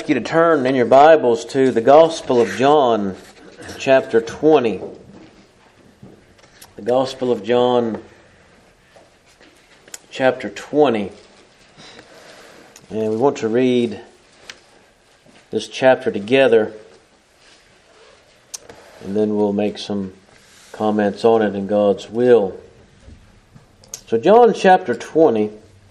ask you to turn in your Bibles to the Gospel of John, chapter 20. The Gospel of John, chapter 20. And we want to read this chapter together, and then we'll make some comments on it in God's will. So John chapter 20,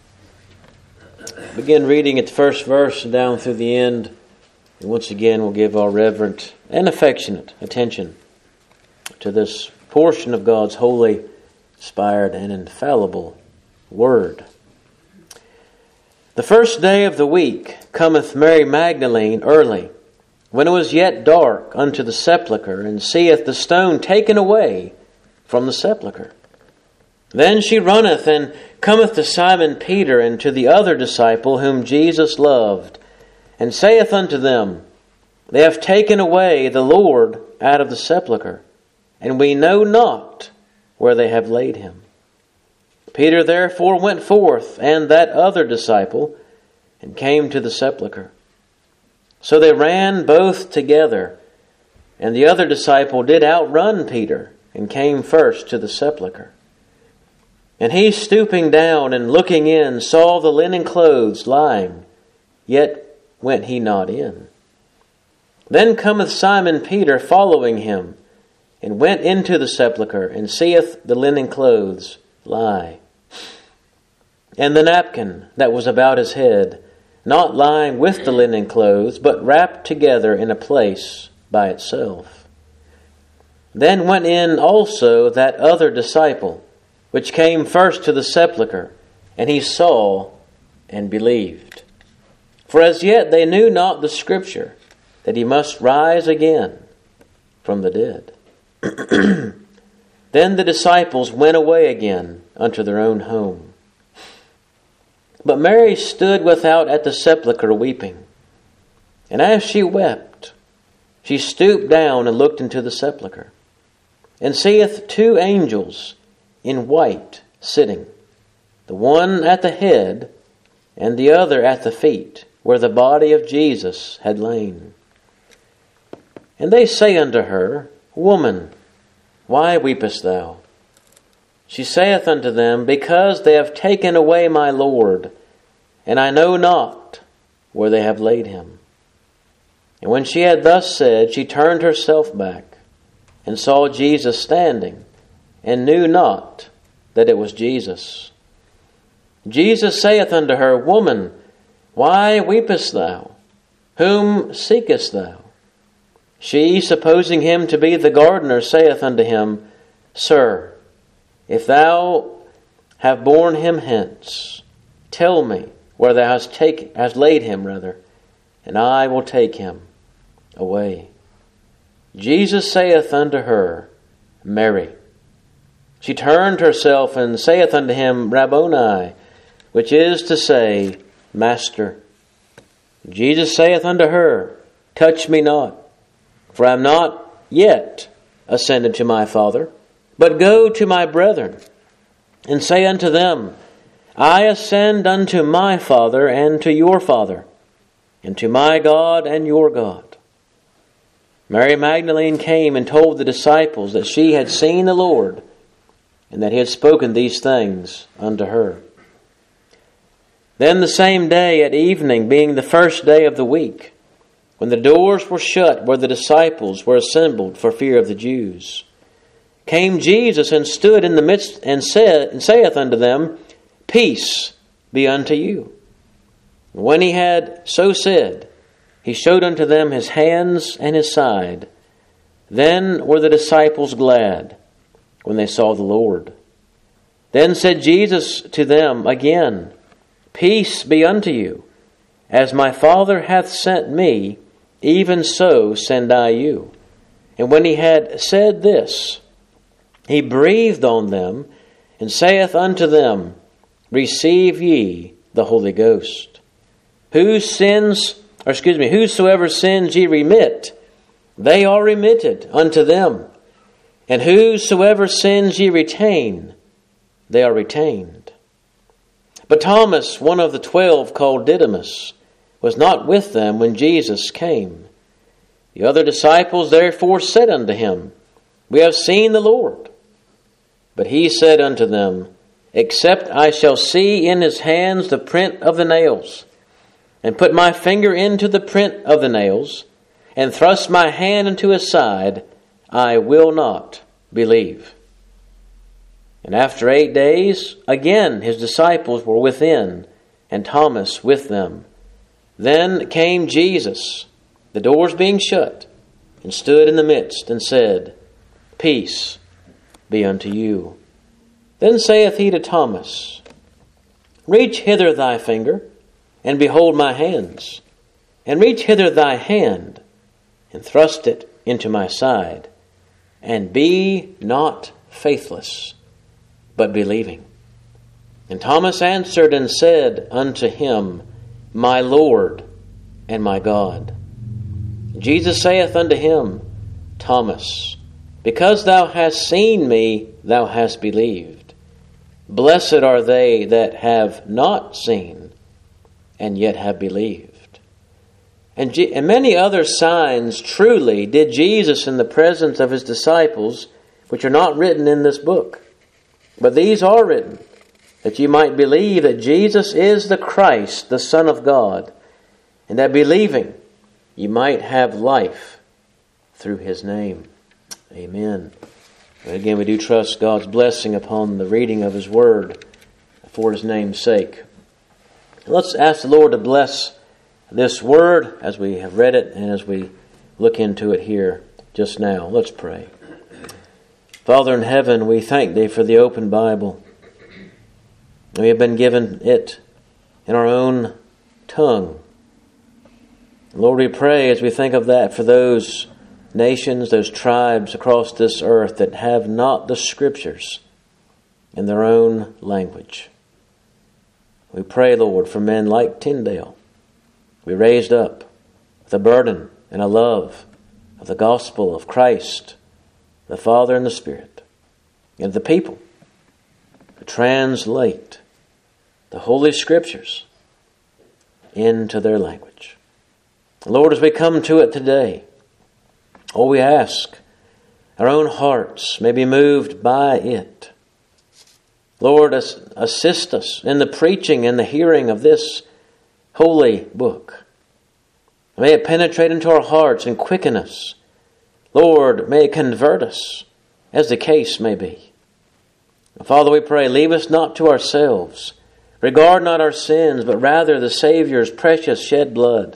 begin reading at the first verse and down through the end. And once again, we'll give our reverent and affectionate attention to this portion of God's holy, inspired, and infallible Word. The first day of the week cometh Mary Magdalene early, when it was yet dark, unto the sepulchre, and seeth the stone taken away from the sepulchre. Then she runneth and cometh to Simon Peter and to the other disciple whom Jesus loved, and saith unto them, They have taken away the Lord out of the sepulchre, and we know not where they have laid him. Peter therefore went forth, and that other disciple, and came to the sepulchre. So they ran both together, and the other disciple did outrun Peter, and came first to the sepulchre. And he, stooping down and looking in, saw the linen clothes lying, yet went he not in. Then cometh Simon Peter following him, and went into the sepulchre, and seeth the linen clothes lie, and the napkin that was about his head, not lying with the linen clothes, but wrapped together in a place by itself. Then went in also that other disciple, which came first to the sepulchre, and he saw and believed. For as yet they knew not the Scripture, that he must rise again from the dead. Then the disciples went away again unto their own home. But Mary stood without at the sepulchre weeping. And as she wept, she stooped down and looked into the sepulchre, and seeth two angels in white sitting, the one at the head, and the other at the feet, where the body of Jesus had lain. And they say unto her, Woman, why weepest thou? She saith unto them, Because they have taken away my Lord, and I know not where they have laid him. And when she had thus said, she turned herself back, and saw Jesus standing, and knew not that it was Jesus. Jesus saith unto her, Woman, why weepest thou? Whom seekest thou? She, supposing him to be the gardener, saith unto him, Sir, if thou have borne him hence, tell me where thou hast laid him, and I will take him away. Jesus saith unto her, Mary. She turned herself and saith unto him, Rabboni, which is to say, Master. Jesus saith unto her, Touch me not, for I am not yet ascended to my Father, but go to my brethren, and say unto them, I ascend unto my Father and to your Father, and to my God and your God. Mary Magdalene came and told the disciples that she had seen the Lord, and that he had spoken these things unto her. Then the same day at evening, being the first day of the week, when the doors were shut where the disciples were assembled for fear of the Jews, came Jesus and stood in the midst and saith unto them, Peace be unto you. And when he had so said, he showed unto them his hands and his side. Then were the disciples glad when they saw the Lord. Then said Jesus to them again, Peace be unto you. As my Father hath sent me, even so send I you. And when he had said this, he breathed on them, and saith unto them, Receive ye the Holy Ghost. Whosoever sins ye remit, they are remitted unto them. And whosoever sins ye retain, they are retained. But Thomas, one of the 12, called Didymus, was not with them when Jesus came. The other disciples therefore said unto him, We have seen the Lord. But he said unto them, Except I shall see in his hands the print of the nails, and put my finger into the print of the nails, and thrust my hand into his side, I will not believe. And after 8 days, again his disciples were within, and Thomas with them. Then came Jesus, the doors being shut, and stood in the midst, and said, Peace be unto you. Then saith he to Thomas, Reach hither thy finger, and behold my hands, and reach hither thy hand, and thrust it into my side, and be not faithless, but believing. And Thomas answered and said unto him, My Lord and my God. Jesus saith unto him, Thomas, because thou hast seen me, thou hast believed. Blessed are they that have not seen, and yet have believed. And many other signs truly did Jesus in the presence of his disciples, which are not written in this book. But these are written, that ye might believe that Jesus is the Christ, the Son of God, and that believing ye might have life through his name. Amen. And again, we do trust God's blessing upon the reading of his word for his name's sake. Let's ask the Lord to bless this word as we have read it and as we look into it here just now. Let's pray. Father in heaven, we thank thee for the open Bible. We have been given it in our own tongue. Lord, we pray as we think of that for those nations, those tribes across this earth that have not the Scriptures in their own language. We pray, Lord, for men like Tyndale. We raised up with a burden and a love of the gospel of Christ, the Father and the Spirit, and the people to translate the Holy Scriptures into their language. Lord, as we come to it today, we ask our own hearts may be moved by it. Lord, assist us in the preaching and the hearing of this holy book. May it penetrate into our hearts and quicken us. Lord, may it convert us, as the case may be. Father, we pray, leave us not to ourselves. Regard not our sins, but rather the Savior's precious shed blood.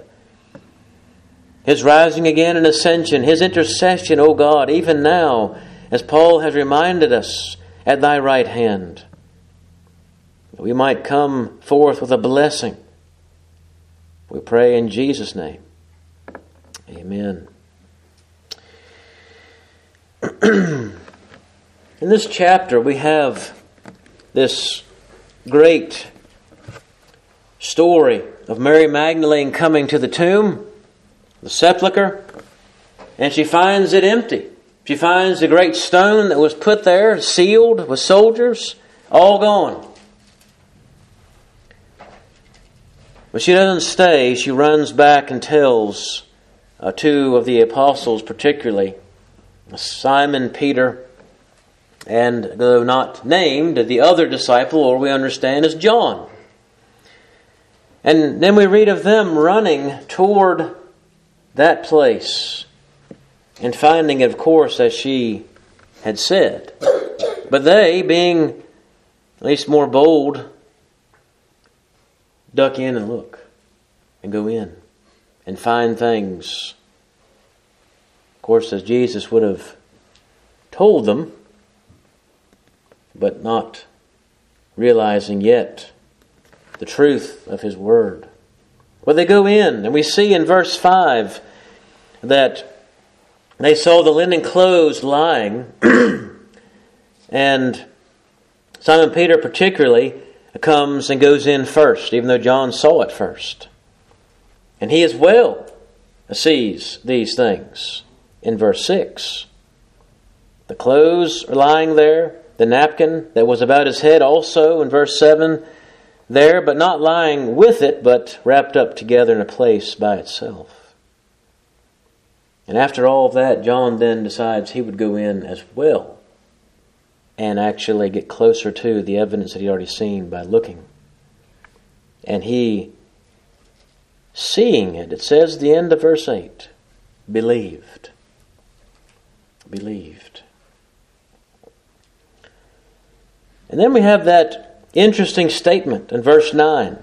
His rising again and ascension, his intercession, O God, even now, as Paul has reminded us, at thy right hand, that we might come forth with a blessing. We pray in Jesus' name. Amen. In this chapter, we have this great story of Mary Magdalene coming to the tomb, the sepulchre, and she finds it empty. She finds the great stone that was put there, sealed with soldiers, all gone. But she doesn't stay. She runs back and tells two of the apostles particularly, Simon Peter, and though not named, the other disciple, or we understand as John. And then we read of them running toward that place and finding it, of course, as she had said. But they, being at least more bold, duck in and look and go in and find things, of course, as Jesus would have told them, but not realizing yet the truth of his word. Well, they go in, and we see in verse 5 that they saw the linen clothes lying, and Simon Peter particularly comes and goes in first, even though John saw it first. And he as well sees these things in verse 6. The clothes are lying there, the napkin that was about his head also in verse 7, there, but not lying with it, but wrapped up together in a place by itself. And after all of that, John then decides he would go in as well and actually get closer to the evidence that he already seen by looking. And he, seeing it, it says at the end of verse 8, believed. Believed. And then we have that interesting statement in verse 9.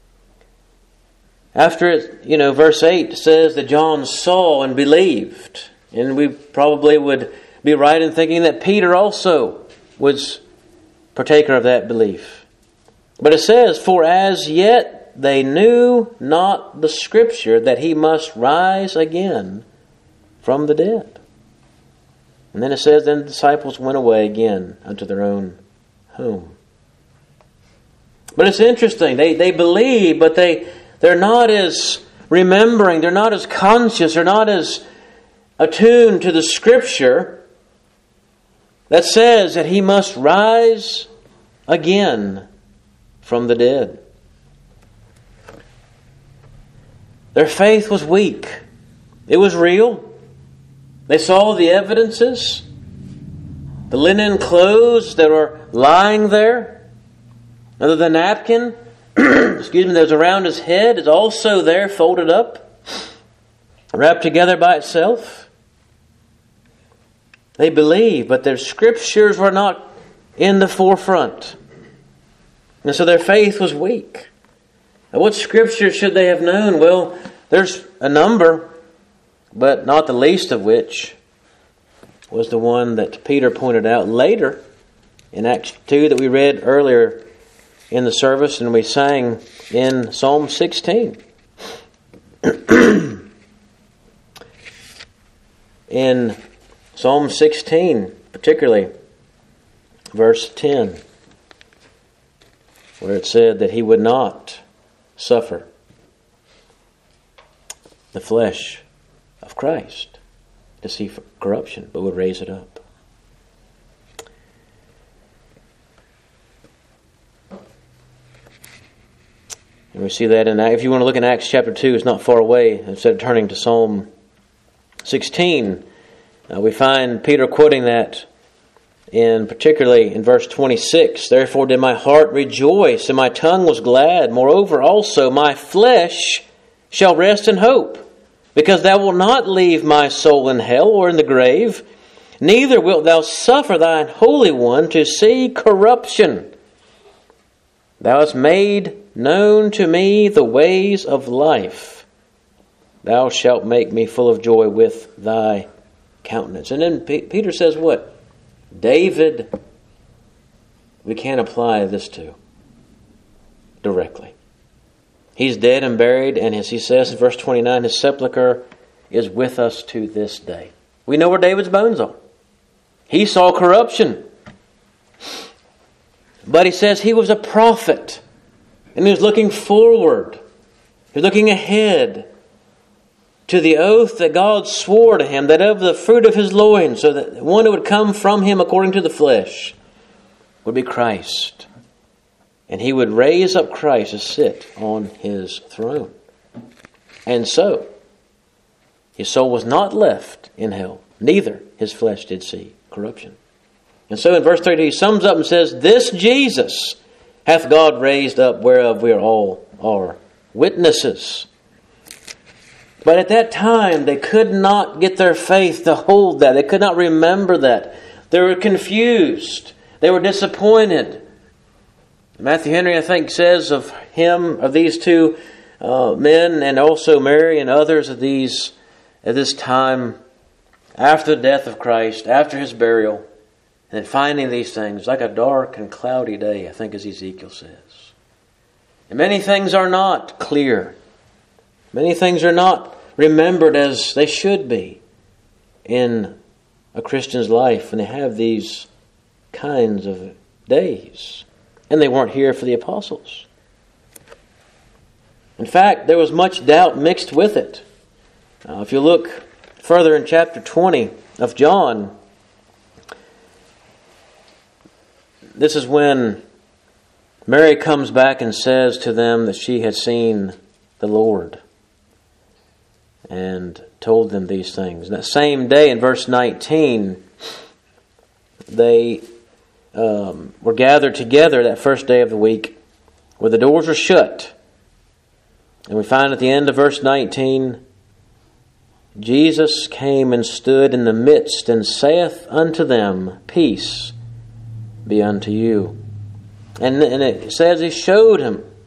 After it, verse 8 says that John saw and believed. And we probably would be right in thinking that Peter also was partaker of that belief. But it says, for as yet they knew not the Scripture that he must rise again from the dead. And then it says, then the disciples went away again unto their own home. But it's interesting. They believe, but they're not as remembering. They're not as conscious. They're not as attuned to the Scripture that says that he must rise again from the dead. Their faith was weak. It was real. They saw the evidences. The linen clothes that were lying there. The napkin, that was around his head is also there, folded up, wrapped together by itself. They believe, but their Scriptures were not in the forefront. And so their faith was weak. Now, what Scripture should they have known? Well, there's a number, but not the least of which was the one that Peter pointed out later in Acts 2 that we read earlier in the service and we sang in Psalm 16. In Psalm 16, particularly verse 10, where it said that he would not suffer the flesh of Christ to see corruption, but would raise it up. And we see that if you want to look in Acts chapter 2, it's not far away. Instead of turning to Psalm 16, we find Peter quoting that particularly in verse 26. Therefore did my heart rejoice, and my tongue was glad. Moreover also my flesh shall rest in hope, because thou wilt not leave my soul in hell or in the grave, neither wilt thou suffer thine Holy One to see corruption. Thou hast made known to me the ways of life. Thou shalt make me full of joy with thy countenance. And then Peter says what? David, we can't apply this to directly. He's dead and buried, and as he says in verse 29, his sepulcher is with us to this day. We know where David's bones are. He saw corruption. But he says he was a prophet, and he was looking forward. He was looking ahead to the oath that God swore to him, that of the fruit of his loins, so that one who would come from him according to the flesh would be Christ. And he would raise up Christ to sit on his throne. And so, his soul was not left in hell, neither his flesh did see corruption. And so in verse 30 he sums up and says, this Jesus hath God raised up, whereof we are all witnesses. But at that time, they could not get their faith to hold that. They could not remember that. They were confused. They were disappointed. Matthew Henry, I think, says of these two men, and also Mary and others at this time, after the death of Christ, after his burial, and finding these things, like a dark and cloudy day, I think as Ezekiel says. And many things are not clear. Many things are not remembered as they should be in a Christian's life when they have these kinds of days. And they weren't here for the apostles. In fact, there was much doubt mixed with it. If you look further in chapter 20 of John, this is when Mary comes back and says to them that she had seen the Lord and told them these things. And that same day in verse 19, they were gathered together that first day of the week where the doors were shut. And we find at the end of verse 19, Jesus came and stood in the midst and saith unto them, Peace be unto you. And it says He showed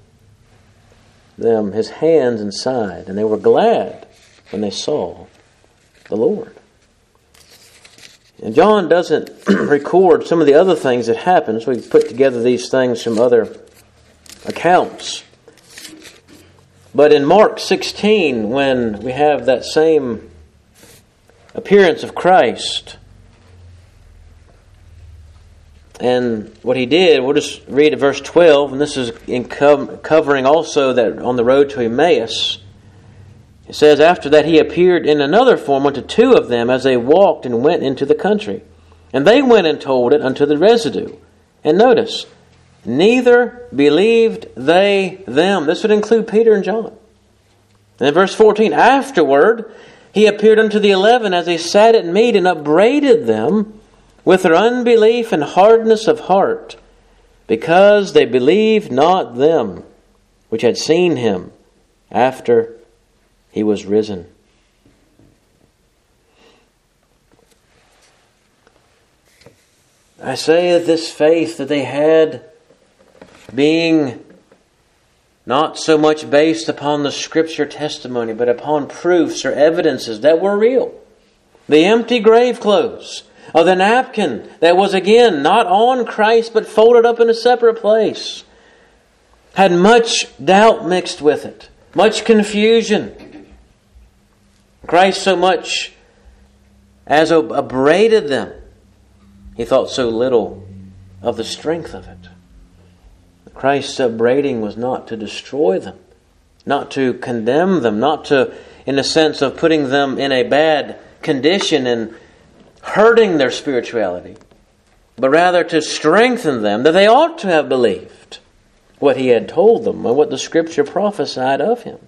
them His hands and side, and they were glad when they saw the Lord. And John doesn't record some of the other things that happened, so we put together these things from other accounts. But in Mark 16, when we have that same appearance of Christ, and what He did, we'll just read at verse 12, and this is covering also that on the road to Emmaus. It says, After that He appeared in another form unto two of them as they walked and went into the country. And they went and told it unto the residue. And notice, neither believed they them. This would include Peter and John. And in verse 14, Afterward He appeared unto the 11 as they sat at meat and upbraided them with their unbelief and hardness of heart, because they believed not them which had seen Him after He was risen. I say that this faith that they had, being not so much based upon the Scripture testimony, but upon proofs or evidences that were real. The empty grave clothes, of the napkin that was again not on Christ but folded up in a separate place, had much doubt mixed with it, much confusion. Christ so much as upbraided them, He thought so little of the strength of it. Christ's upbraiding was not to destroy them, not to condemn them, not to, in the sense of putting them in a bad condition and hurting their spirituality, but rather to strengthen them that they ought to have believed what He had told them and what the Scripture prophesied of Him.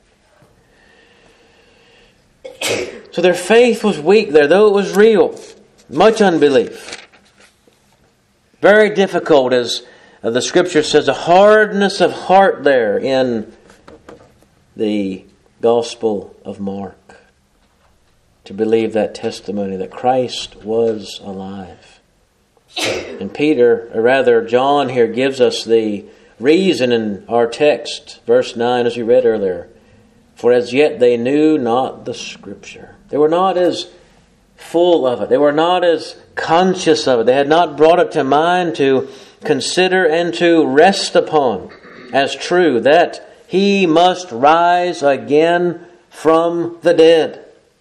So their faith was weak there, though it was real. Much unbelief. Very difficult, as the Scripture says, a hardness of heart there in the Gospel of Mark, to believe that testimony that Christ was alive. And Peter, or rather John here, gives us the reason in our text, verse 9, as we read earlier. For as yet they knew not the Scripture. They were not as full of it. They were not as conscious of it. They had not brought it to mind to consider and to rest upon as true that He must rise again from the dead.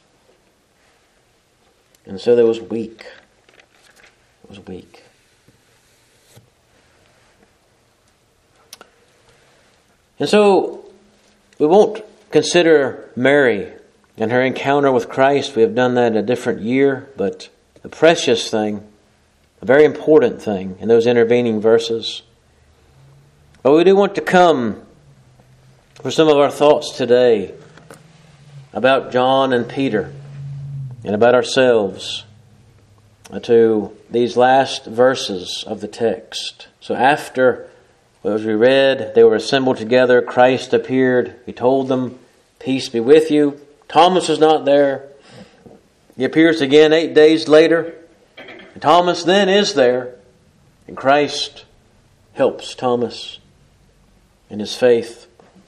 And so they was weak. It was weak. And so we won't consider Mary and her encounter with Christ. We have done that in a different year, but a precious thing, a very important thing in those intervening verses. But we do want to come for some of our thoughts today about John and Peter and about ourselves to these last verses of the text. So after, as we read, they were assembled together, Christ appeared, He told them, Peace be with you. Thomas was not there. He appears again 8 days later. And Thomas then is there. And Christ helps Thomas in his faith.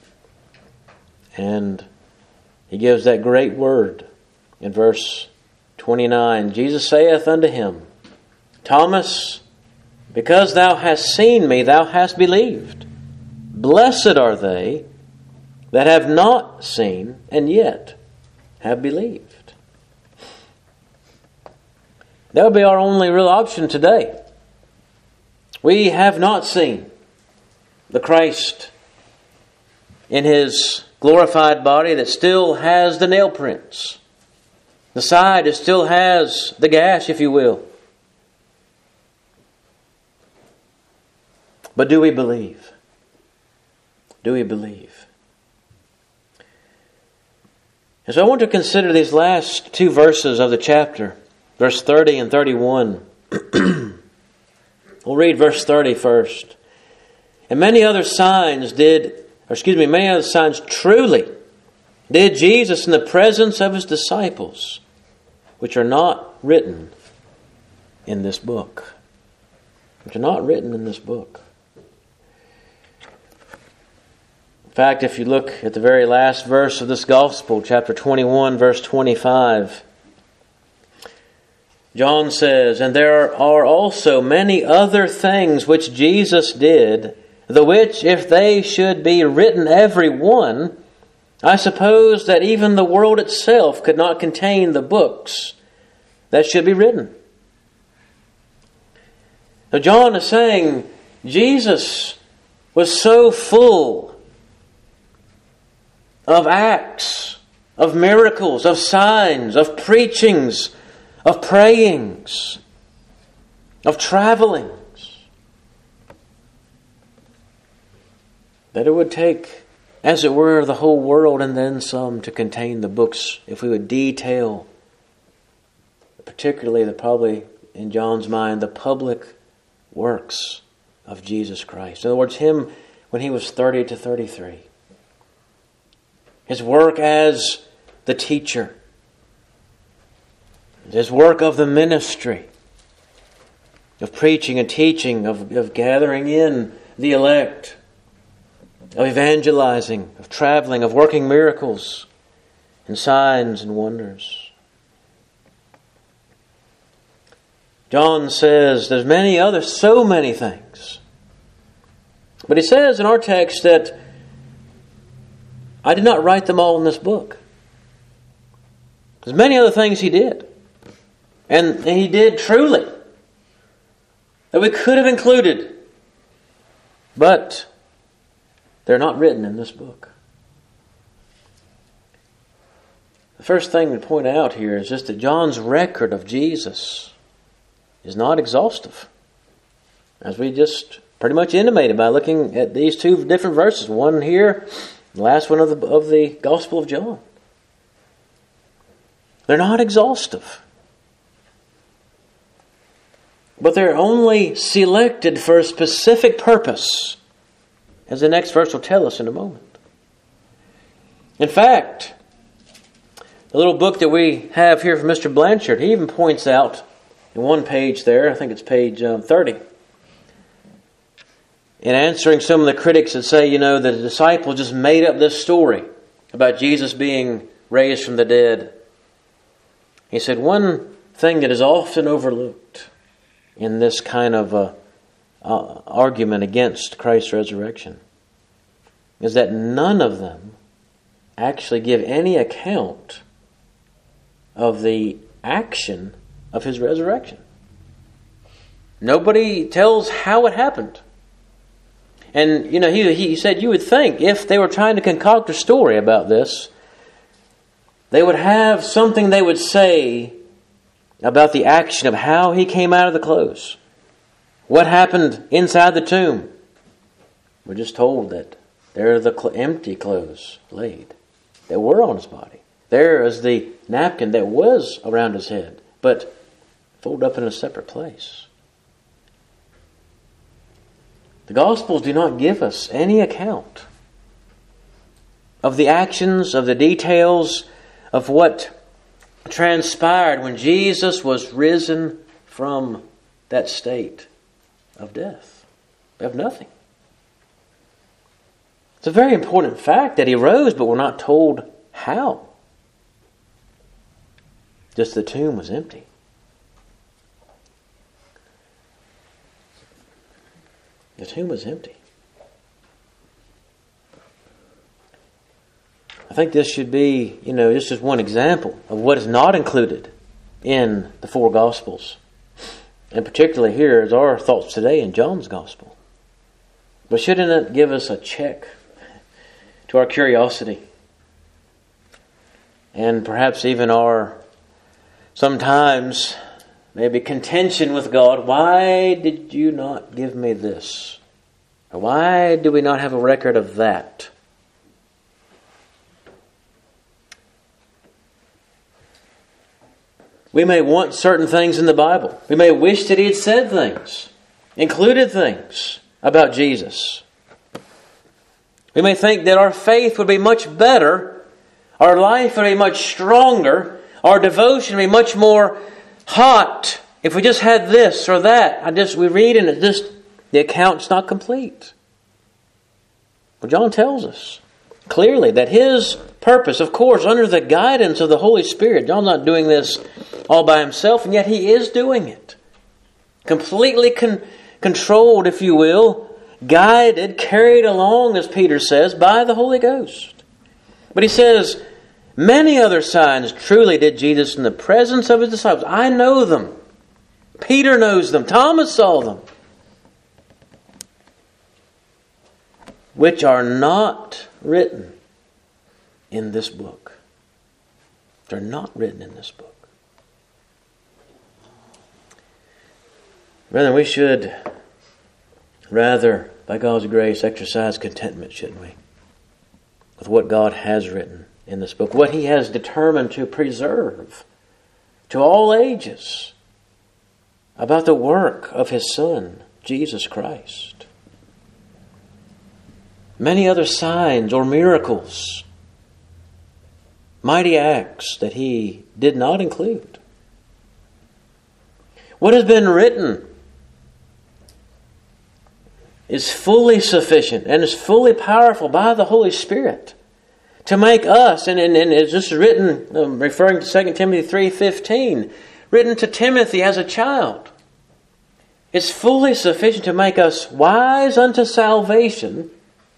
And He gives that great word in verse 29. Jesus saith unto him, Thomas, because thou hast seen me, thou hast believed. Blessed are they that have not seen, and yet have believed. That would be our only real option today. We have not seen the Christ in His glorified body that still has the nail prints. The side that still has the gash, if you will. But do we believe? do we believe? And so I want to consider these last two verses of the chapter, verse 30 and 31. We'll read verse 30 first. And many other signs truly did Jesus in the presence of his disciples, which are not written in this book. Which are not written in this book. In fact, if you look at the very last verse of this gospel, chapter 21, verse 25, John says, "And there are also many other things which Jesus did, the which, if they should be written every one, I suppose that even the world itself could not contain the books that should be written." Now John is saying Jesus was so full of acts, of miracles, of signs, of preachings, of prayings, of travelings, that it would take, as it were, the whole world and then some to contain the books if we would detail, particularly probably in John's mind, the public works of Jesus Christ. In other words, him when he was 30 to 33. His work as the teacher. His work of the ministry. Of preaching and teaching, of gathering in the elect. Of evangelizing, of traveling, of working miracles and signs and wonders. John says there's so many things. But he says in our text that I did not write them all in this book. There's many other things he did. And he did truly. That we could have included. But they're not written in this book. The first thing to point out here is just that John's record of Jesus is not exhaustive. As we just pretty much intimated by looking at these two different verses. One here, the last one of the Gospel of John. They're not exhaustive. But they're only selected for a specific purpose, as the next verse will tell us in a moment. In fact, the little book that we have here from Mr. Blanchard, he even points out in one page there, I think it's page 30, in answering some of the critics that say, that the disciples just made up this story about Jesus being raised from the dead. He said, one thing that is often overlooked in this kind of argument against Christ's resurrection is that none of them actually give any account of the action of his resurrection. Nobody tells how it happened. And, he said you would think if they were trying to concoct a story about this, they would have something they would say about the action of how he came out of the clothes. What happened inside the tomb? We're just told that there are the empty clothes laid that were on his body. There is the napkin that was around his head, but folded up in a separate place. The Gospels do not give us any account of the actions, of the details of what transpired when Jesus was risen from that state of death. We have nothing. It's a very important fact that he rose, but we're not told how. Just the tomb was empty. The tomb was empty. I think this should be, this is one example of what is not included in the four Gospels. And particularly here is our thoughts today in John's Gospel. But shouldn't it give us a check to our curiosity? And perhaps even our, sometimes, maybe contention with God. Why did you not give me this? Why do we not have a record of that? We may want certain things in the Bible. We may wish that He had said things, included things about Jesus. We may think that our faith would be much better, our life would be much stronger, our devotion would be much more hot if we just had this or that. We read and the account's not complete. Well, John tells us clearly that his purpose, of course, under the guidance of the Holy Spirit, John's not doing this all by himself, and yet he is doing it. Completely controlled, if you will, guided, carried along, as Peter says, by the Holy Ghost. But he says, many other signs truly did Jesus in the presence of his disciples. I know them. Peter knows them. Thomas saw them. Which are not written in this book. They're not written in this book. Brethren, we should rather, by God's grace, exercise contentment, shouldn't we? With what God has written in this book. What He has determined to preserve to all ages about the work of His Son, Jesus Christ. Many other signs or miracles, mighty acts that He did not include. What has been written is fully sufficient and is fully powerful by the Holy Spirit to make us, and it's just written, referring to 2 Timothy 3:15, written to Timothy as a child. It's fully sufficient to make us wise unto salvation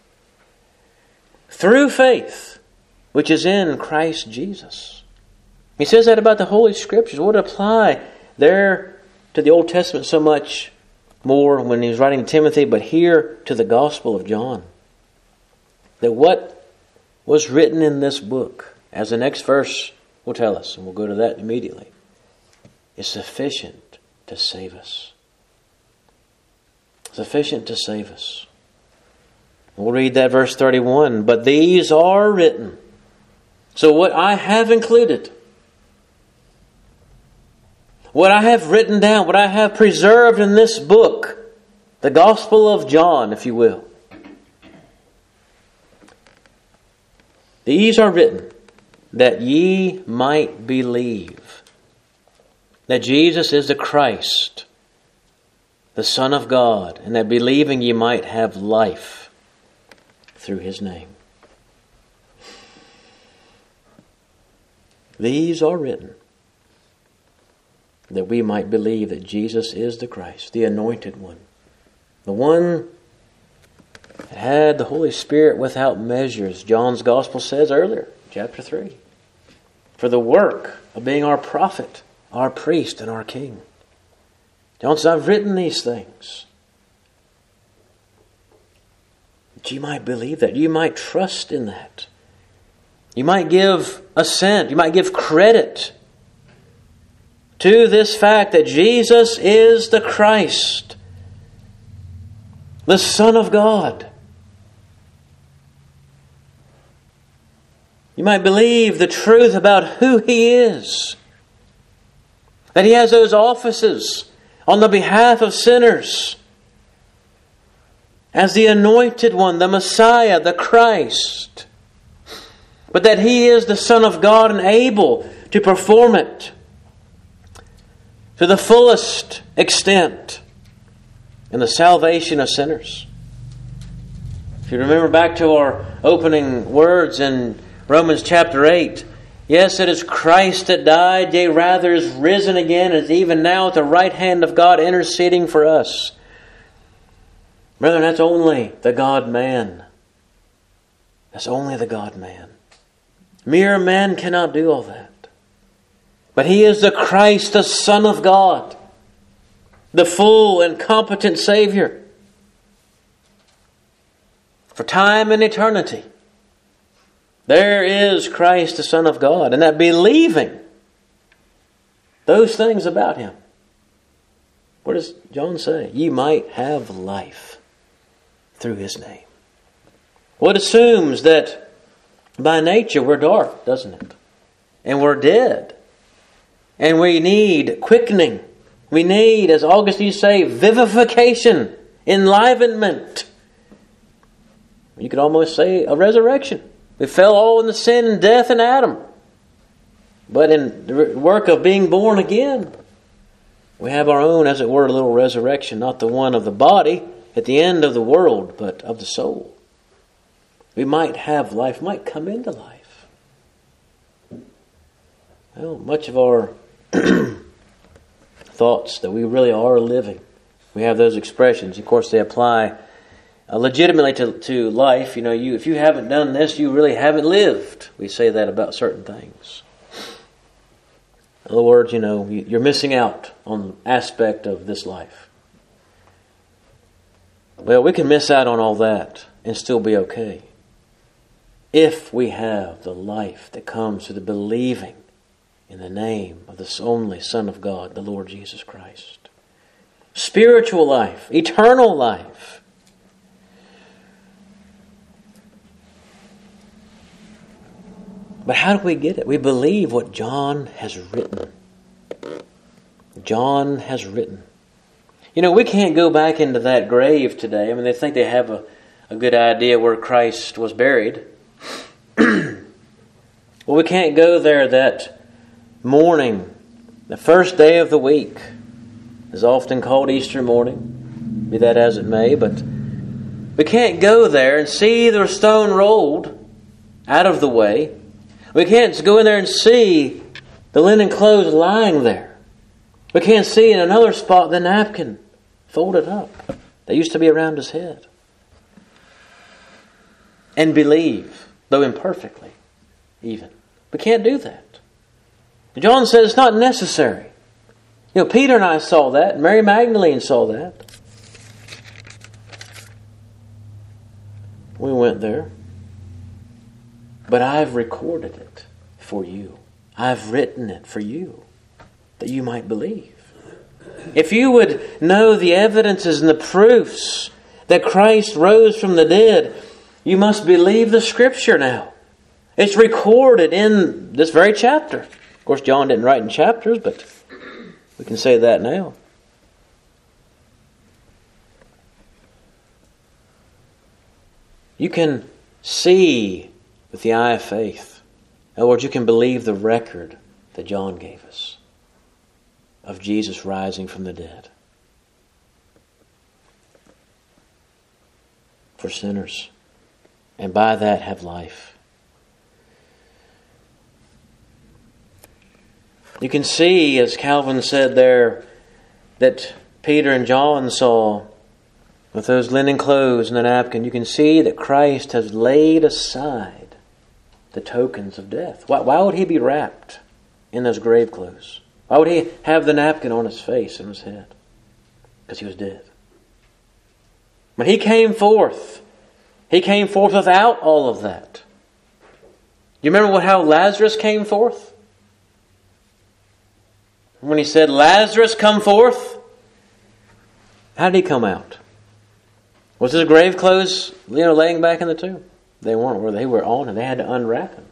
through faith, which is in Christ Jesus. He says that about the Holy Scriptures. Would apply there to the Old Testament so much more when he was writing to Timothy, but here to the Gospel of John. That what was written in this book, as the next verse will tell us, and we'll go to that immediately, is sufficient to save us. Sufficient to save us. We'll read that verse 31. But these are written. So what I have included, what I have written down, what I have preserved in this book, the Gospel of John, if you will. These are written that ye might believe that Jesus is the Christ, the Son of God, and that believing ye might have life through His name. These are written that we might believe that Jesus is the Christ, the Anointed One, the one that had the Holy Spirit without measures, John's Gospel says earlier, chapter 3, for the work of being our prophet, our priest, and our king. John says, I've written these things that you might believe that, you might trust in that. You might give assent, you might give credit to this fact that Jesus is the Christ, the Son of God. You might believe the truth about who He is, that He has those offices on the behalf of sinners as the Anointed One, the Messiah, the Christ, but that He is the Son of God and able to perform it to the fullest extent in the salvation of sinners. If you remember back to our opening words in Romans chapter 8, yes, it is Christ that died, yea, rather is risen again, and is even now at the right hand of God interceding for us. Brethren, that's only the God-man. That's only the God-man. Mere man cannot do all that. But He is the Christ, the Son of God, the full and competent Savior for time and eternity. There is Christ, the Son of God, and that believing those things about Him. What does John say? Ye might have life through His name. Well, it assumes that by nature we're dark, doesn't it? And we're dead. And we need quickening. We need, as Augustine used to say, vivification, enlivenment. You could almost say a resurrection. We fell all in the sin and death in Adam. But in the work of being born again, we have our own, as it were, little resurrection, not the one of the body at the end of the world, but of the soul. We might have life, might come into life. Well, much of our thoughts that we really are living, we have those expressions. Of course, they apply legitimately to life. You know, if you haven't done this, you really haven't lived. We say that about certain things. In other words, you know, you're missing out on an aspect of this life. Well, we can miss out on all that and still be okay if we have the life that comes through the believing in the name of the only Son of God, the Lord Jesus Christ. Spiritual life, eternal life. But how do we get it? We believe what John has written. John has written. You know, we can't go back into that grave today. I mean, they think they have a good idea where Christ was buried. Well, we can't go there that morning, the first day of the week, is often called Easter morning, be that as it may, but we can't go there and see the stone rolled out of the way. We can't go in there and see the linen clothes lying there. We can't see in another spot the napkin folded up that used to be around his head. And believe, though imperfectly, even. We can't do that. John said it's not necessary. You know, Peter and I saw that. Mary Magdalene saw that. We went there. But I've recorded it for you. I've written it for you, that you might believe. If you would know the evidences and the proofs that Christ rose from the dead, you must believe the Scripture now. It's recorded in this very chapter. Of course, John didn't write in chapters, but we can say that now. You can see with the eye of faith. In other words, you can believe the record that John gave us of Jesus rising from the dead for sinners, and by that have life. You can see, as Calvin said there, that Peter and John saw with those linen clothes and the napkin. You can see that Christ has laid aside the tokens of death. Why would he be wrapped in those grave clothes? Why would he have the napkin on his face and his head? Because he was dead. When he came forth without all of that. You remember how Lazarus came forth? When he said, "Lazarus, come forth," how did he come out? Was his grave clothes, laying back in the tomb? They weren't, where they were on, and they had to unwrap him.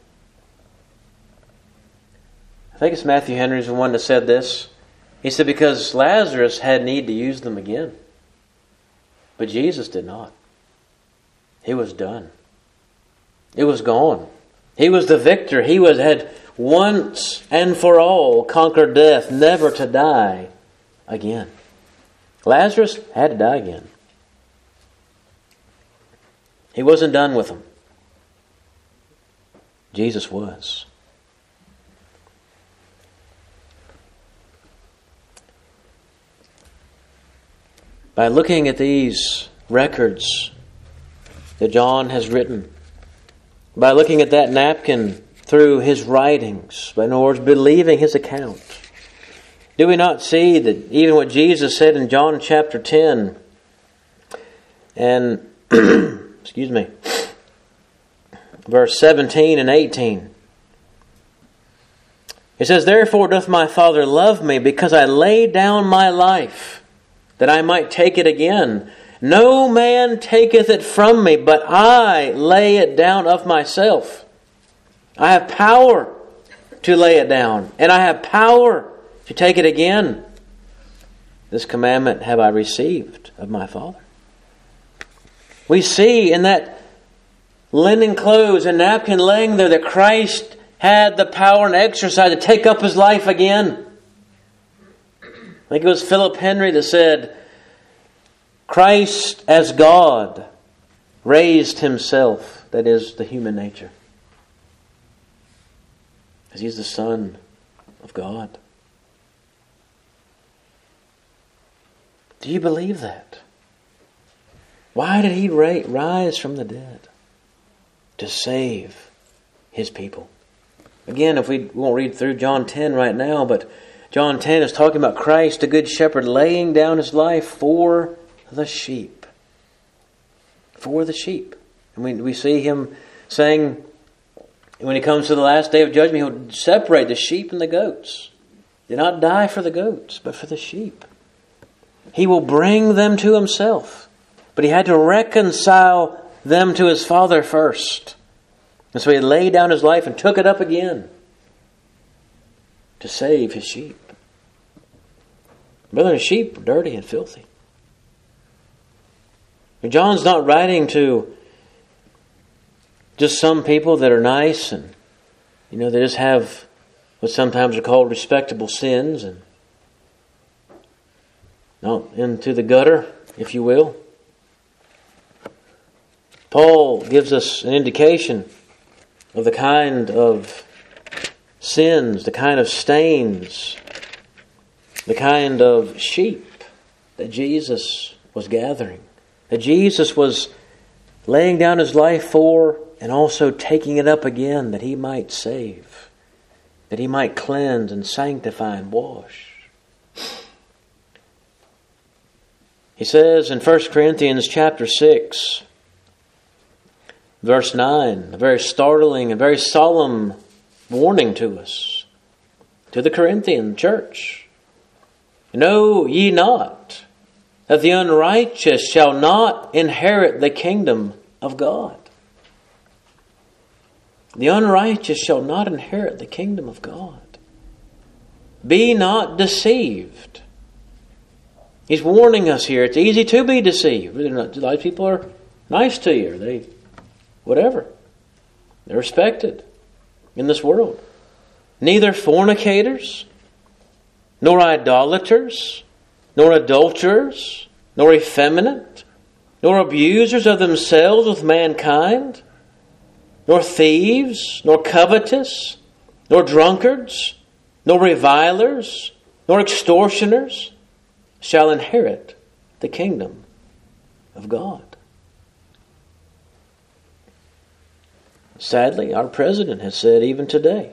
I think it's Matthew Henry's the one that said this. He said, because Lazarus had need to use them again. But Jesus did not. He was done. It was gone. He was the victor. He had once and for all conquered death, never to die again. Lazarus had to die again. He wasn't done with them. Jesus was. By looking at these records that John has written, by looking at that napkin through his writings, in other words, believing his account, do we not see that even what Jesus said in John chapter 10 and verse 17 and 18. It says, "Therefore doth my Father love me, because I laid down my life, that I might take it again. No man taketh it from me, but I lay it down of myself. I have power to lay it down, and I have power to take it again. This commandment have I received of my Father. We see in that linen clothes and napkin laying there that Christ had the power and exercise to take up His life again. I think it was Philip Henry that said, Christ as God raised Himself, that is, the human nature. Because He's the Son of God. Do you believe that? Why did He rise from the dead? To save His people. Again, we won't read through John 10 right now, but John 10 is talking about Christ, the Good Shepherd, laying down His life for the sheep. For the sheep. And we see Him saying, when He comes to the last day of judgment, He'll separate the sheep and the goats. He did not die for the goats, but for the sheep. He will bring them to Himself. But He had to reconcile them to His Father first. And so He laid down His life and took it up again to save His sheep. Brother, His sheep are dirty and filthy. John's not writing to just some people that are nice and, they just have what sometimes are called respectable sins and not into the gutter, if you will. Paul gives us an indication of the kind of sins, the kind of stains, the kind of sheep that Jesus was gathering. That Jesus was laying down His life for and also taking it up again that He might save, that He might cleanse and sanctify and wash. He says in 1 Corinthians chapter 6, verse 9, a very startling and very solemn warning to us, to the Corinthian church. Know ye not that the unrighteous shall not inherit the kingdom of God? The unrighteous shall not inherit the kingdom of God. Be not deceived. He's warning us here. It's easy to be deceived. A lot of people are nice to you. They're respected in this world. Neither fornicators, nor idolaters, nor adulterers, nor effeminate, nor abusers of themselves with mankind, nor thieves, nor covetous, nor drunkards, nor revilers, nor extortioners shall inherit the kingdom of God. Sadly, our president has said even today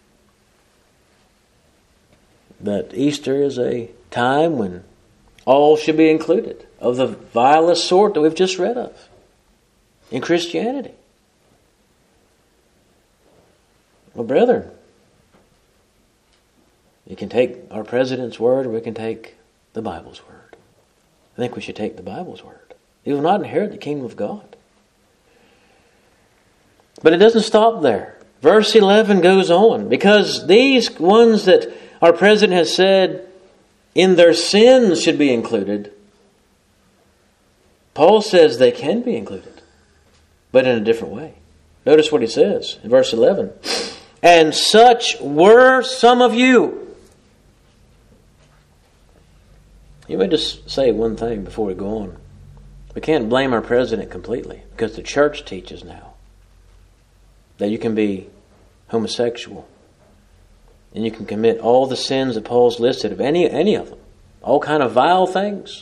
that Easter is a time when all should be included of the vilest sort that we've just read of in Christianity. Well, brethren, you can take our president's word or we can take the Bible's word. I think we should take the Bible's word. He will not inherit the kingdom of God. But it doesn't stop there. Verse 11 goes on. Because these ones that our president has said in their sins should be included, Paul says they can be included, but in a different way. Notice what he says in verse 11. And such were some of you. You may just say one thing before we go on. We can't blame our president completely because the church teaches now that you can be homosexual and you can commit all the sins that Paul's listed of any of them, all kind of vile things,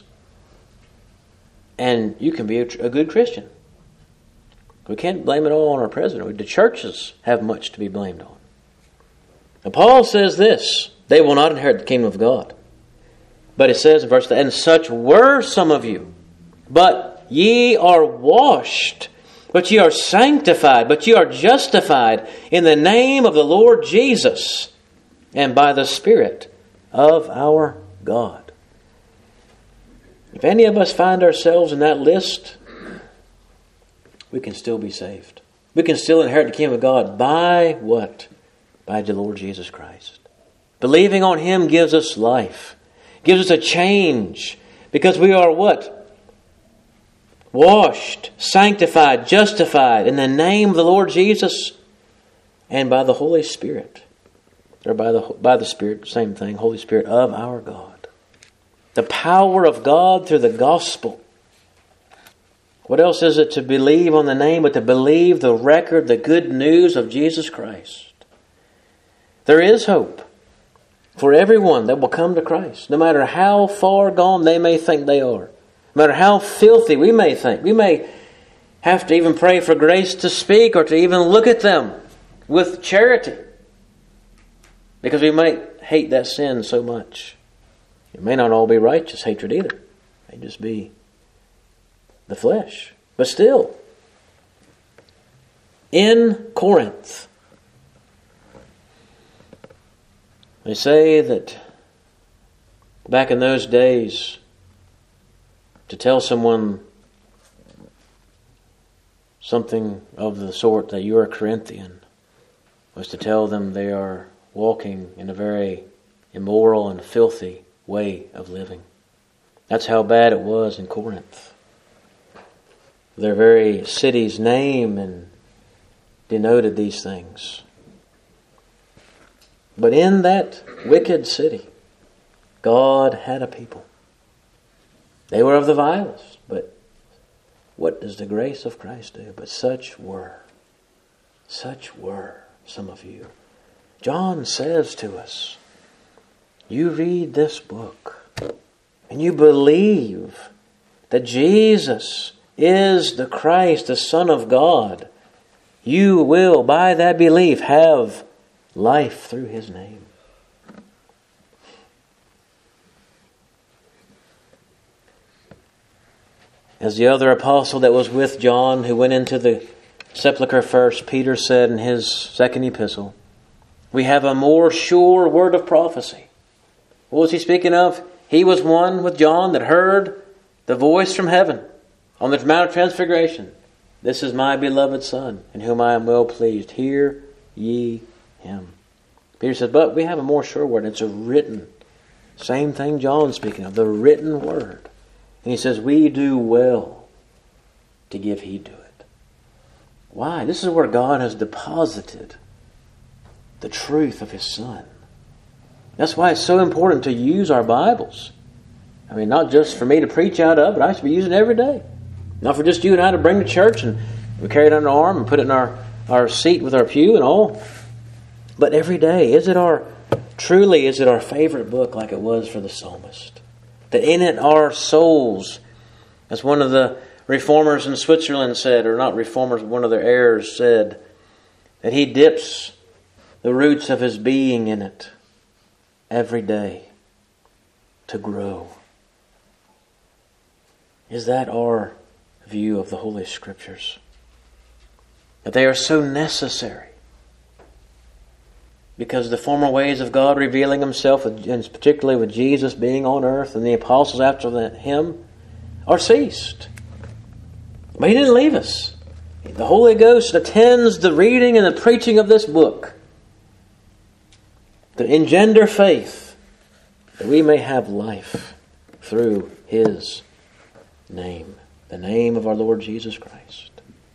and you can be a good Christian. We can't blame it all on our president. The churches have much to be blamed on. And Paul says this, they will not inherit the kingdom of God. But it says in verse 8, and such were some of you, but ye are washed, but ye are sanctified, but ye are justified in the name of the Lord Jesus and by the Spirit of our God. If any of us find ourselves in that list, we can still be saved. We can still inherit the kingdom of God by what? By the Lord Jesus Christ. Believing on Him gives us life. Gives us a change. Because we are what? Washed, sanctified, justified in the name of the Lord Jesus and by the Holy Spirit. Or by the Spirit, same thing, Holy Spirit of our God. The power of God through the gospel. What else is it to believe on the name but to believe the record, the good news of Jesus Christ? There is hope for everyone that will come to Christ, no matter how far gone they may think they are. No matter how filthy we may think. We may have to even pray for grace to speak or to even look at them with charity. Because we might hate that sin so much. It may not all be righteous hatred either. It may just be the flesh. But still, in Corinth, they say that back in those days, to tell someone something of the sort that you're a Corinthian was to tell them they are walking in a very immoral and filthy way of living. That's how bad it was in Corinth. Their very city's name and denoted these things. But in that wicked city, God had a people. They were of the vilest, but what does the grace of Christ do? But such were some of you. John says to us, you read this book and you believe that Jesus is the Christ, the Son of God. You will, by that belief, have life through His name. As the other apostle that was with John, who went into the sepulchre first, Peter said in his second epistle, we have a more sure word of prophecy. What was he speaking of? He was one with John that heard the voice from heaven on the Mount of Transfiguration. This is my beloved Son, in whom I am well pleased. Hear ye Him. Peter said, but we have a more sure word. It's a written. Same thing John's speaking of, the written word. And he says, we do well to give heed to it. Why? This is where God has deposited the truth of His Son. That's why it's so important to use our Bibles. I mean, not just for me to preach out of, but I should be using it every day. Not for just you and I to bring to church and we carry it on our arm and put it in our seat with our pew and all. But every day, is it our favorite book like it was for the psalmist? That in it our souls, as one of the reformers in Switzerland said, or not reformers, one of their heirs said, that he dips the roots of his being in it every day to grow. Is that our view of the Holy Scriptures? That they are so necessary. Because the former ways of God revealing Himself, and particularly with Jesus being on earth and the apostles after Him, are ceased. But He didn't leave us. The Holy Ghost attends the reading and the preaching of this book to engender faith that we may have life through His name, the name of our Lord Jesus Christ.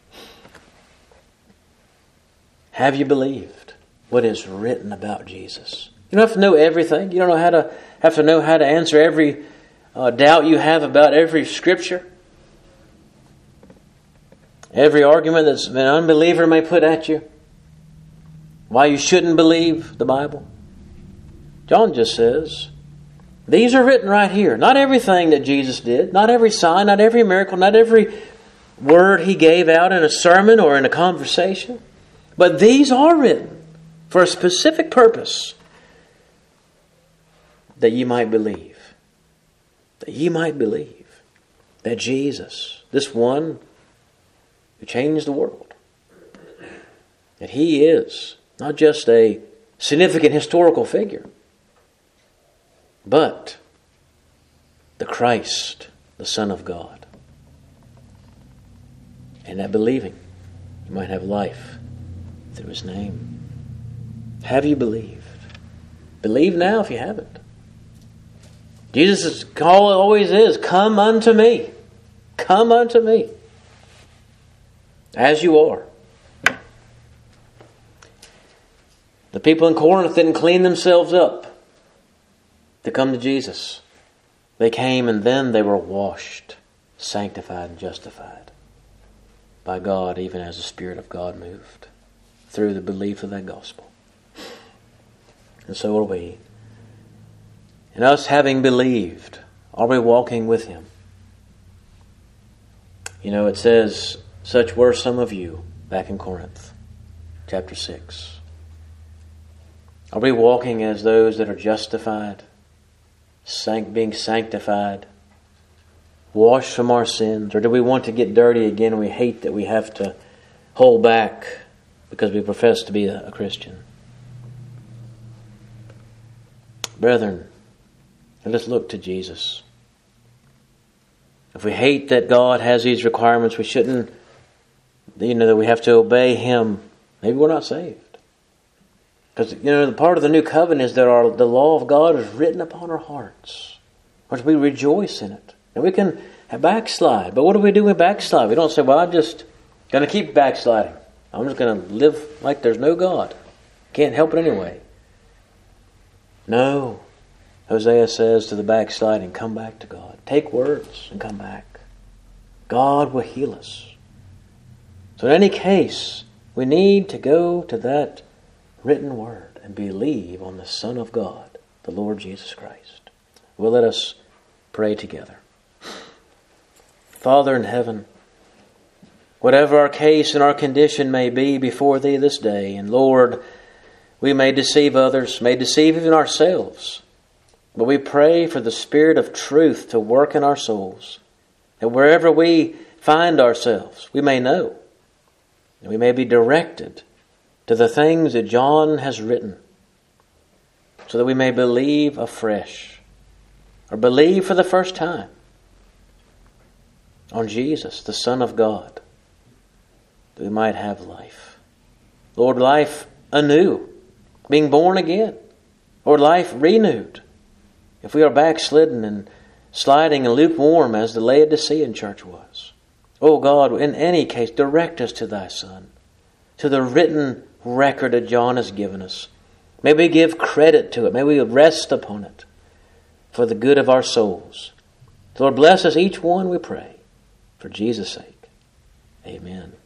Have you believed what is written about Jesus? You don't have to know everything. You don't have to know how to answer every doubt you have about every Scripture. Every argument that an unbeliever may put at you. Why you shouldn't believe the Bible. John just says, these are written right here. Not everything that Jesus did. Not every sign, not every miracle, not every word He gave out in a sermon or in a conversation. But these are written for a specific purpose, that ye might believe. That ye might believe that Jesus, this one who changed the world, that He is not just a significant historical figure, but the Christ, the Son of God. And that believing, you might have life through His name. Have you believed? Believe now if you haven't. Jesus' call always is, come unto me. Come unto me. As you are. The people in Corinth didn't clean themselves up to come to Jesus. They came and then they were washed, sanctified and justified by God, even as the Spirit of God moved through the belief of that gospel. And so are we. And us having believed, are we walking with Him? You know, it says, such were some of you back in Corinth, chapter 6. Are we walking as those that are justified, being sanctified, washed from our sins? Or do we want to get dirty again and we hate that we have to hold back because we profess to be a Christian? Brethren, let us look to Jesus. If we hate that God has these requirements, we shouldn't, that we have to obey Him. Maybe we're not saved. Because, the part of the new covenant is that the law of God is written upon our hearts. Or we rejoice in it. And we can backslide. But what do we do when we backslide? We don't say, well, I'm just going to keep backsliding. I'm just going to live like there's no God. Can't help it anyway. No. Hosea says to the backsliding, come back to God. Take words and come back. God will heal us. So in any case, we need to go to that written word and believe on the Son of God, the Lord Jesus Christ. Well, let us pray together. Father in heaven, whatever our case and our condition may be before Thee this day, and Lord, we may deceive others, may deceive even ourselves, but we pray for the Spirit of truth to work in our souls, that wherever we find ourselves, we may know, and we may be directed to the things that John has written, so that we may believe afresh, or believe for the first time on Jesus, the Son of God, that we might have life. Lord, life anew, being born again, or life renewed. If we are backslidden and sliding and lukewarm as the Laodicean church was, oh God, in any case, direct us to Thy Son, to the written record that John has given us. May we give credit to it. May we rest upon it for the good of our souls. Lord, bless us each one, we pray, for Jesus' sake. Amen.